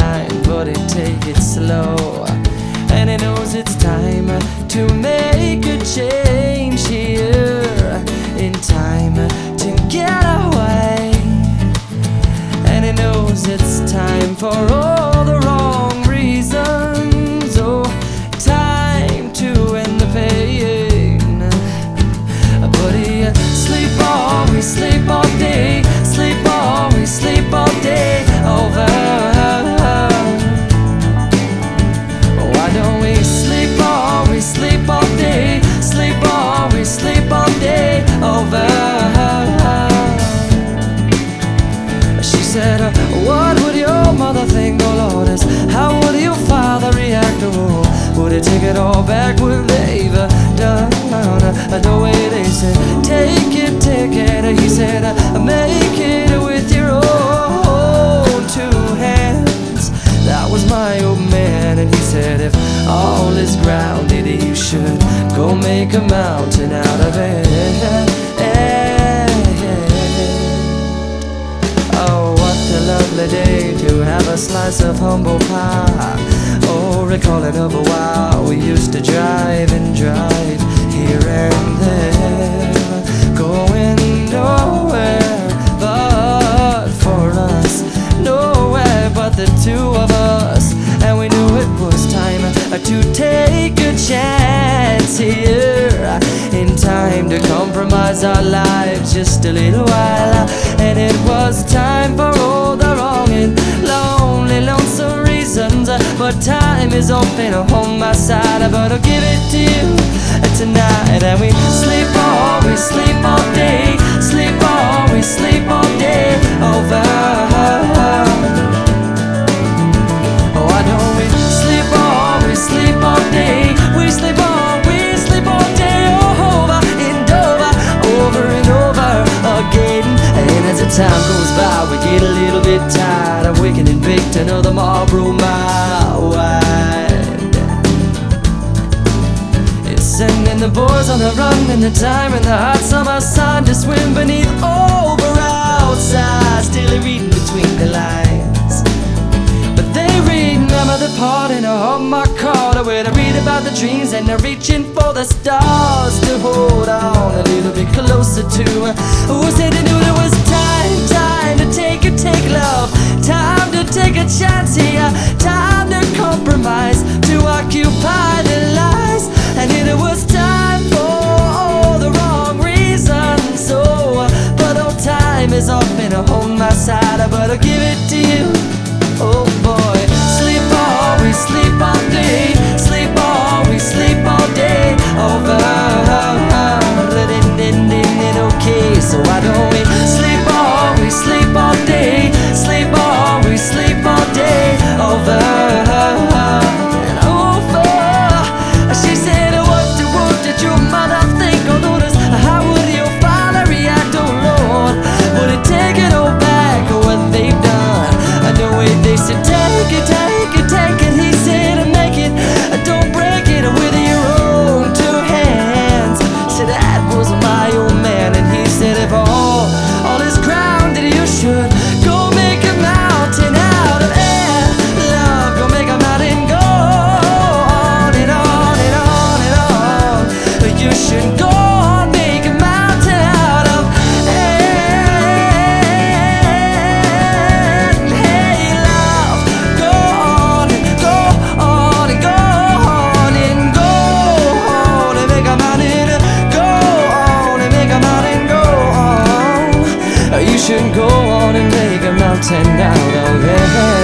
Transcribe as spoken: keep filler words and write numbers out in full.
mind, but it take it slow. And he knows it's time to make a change here, in time to get away. And he knows it's time for all the wrong reasons. Oh, time to end the pain. But he sleep always, sleep all day, sleep always, sleep all day over. Why don't we sleep always, sleep all day, sleep always, sleep all day over? She said, what would your mother think, oh Lord? How would your father react? Oh, would he take it all back? Would they have done? No way, they said, take it, take it. He said, make it with your own two hands. That was my old man, and he said, if all is grounded, you should go make a mountain out of it. Oh, what a lovely day to have a slice of humble pie. Oh, recalling of a while we used to drive and drive here and there, going nowhere but for us, nowhere but the two of us. And we knew it was time to take a chance here, in time to compromise our lives just a little while. And it was time for all the wrong and lonely, lonesome reasons. But time is often on my side, but I'll give it to you tonight. And we sleep always, sleep all day, sleep always, sleep all day over. Why don't we sleep always, sleep all day? We sleep always, sleep all day over and over, over and over again. And as the time goes by, we get a little bit tired of waking and baked another Marlboro mile wide. It's sending the boys on the run in the time and the hot summer sun to swim beneath over outside, still reading between the lines. But they remember the part in a Hallmark card where they read about the dreams and they're reaching for the stars to hold on a little bit closer to. Who said they knew there was time, time to take a take love, time to take a chance here, time to compromise, to occupy their lives. And it was time for all the wrong reasons. So, but old time is often on my side, but I'll give it to you. Oh boy, sleep always, sleep all day, sleep always, sleep all day over. Okay, so why don't we sleep always, sleep all day, sleep always, sleep all day over and over. She said, what did, what did your mother think? Oh Lord, how would your father react? Oh Lord, would it take it all back, what they've done? I know it, they said, take it, take it, take it. He said, make it, don't break it with your own two hands. Said, that was my old man, and he said, if all, all is grounded, you should go make a mountain out of air. Love, go make a mountain, go on and on and on and on. You should go on, make a mountain out of air. Hey, love, go on and go on and go on and go on and make a mountain, go on and make a mountain, go on. You should go on and make a mountain out of air.